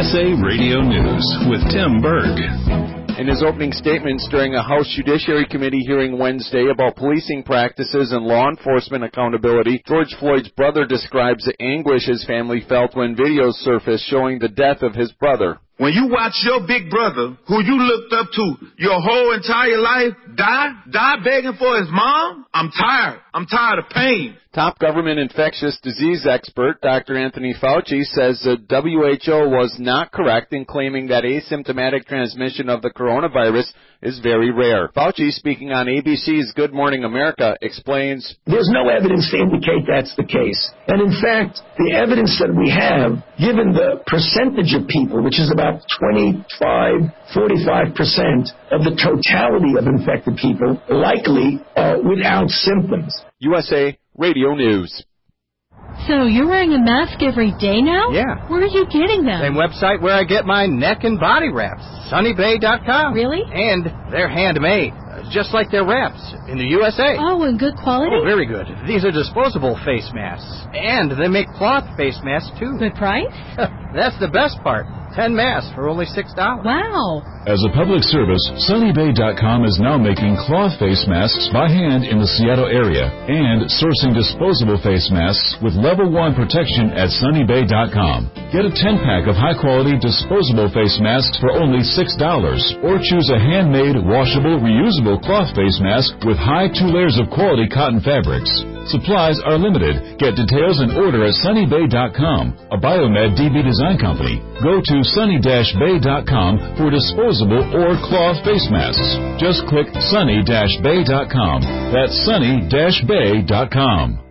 USA Radio News with Tim Berg. In his opening statements during a House Judiciary Committee hearing Wednesday about policing practices and law enforcement accountability, George Floyd's brother describes the anguish his family felt when videos surfaced showing the death of his brother. When you watch your big brother, who you looked up to your whole entire life, die begging for his mom, I'm tired. I'm tired of pain. Top government infectious disease expert Dr. Anthony Fauci says the WHO was not correct in claiming that asymptomatic transmission of the coronavirus is very rare. Fauci, speaking on ABC's Good Morning America, explains, there's no evidence to indicate that's the case. And in fact, the evidence that we have, given the percentage of people, which is about 45% of the totality of infected people, likely without symptoms. USA Radio News. So you're wearing a mask every day now? Yeah. Where are you getting them? Same website where I get my neck and body wraps, sunnybay.com. Really? And they're handmade, just like their wraps in the USA. Oh, and good quality? Oh, very good. These are disposable face masks. And they make cloth face masks, too. Good price? That's the best part. 10 masks for only $6. Wow. As a public service, sunnybay.com is now making cloth face masks by hand in the Seattle area and sourcing disposable face masks with level 1 protection at sunnybay.com. Get a 10-pack of high-quality disposable face masks for only $6 or choose a handmade, washable, reusable cloth face mask with high 2 layers of quality cotton fabrics. Supplies are limited. Get details and order at sunnybay.com, a Biomed DB design company. Go to sunny-bay.com for disposable or cloth face masks. Just click sunny-bay.com. That's sunny-bay.com.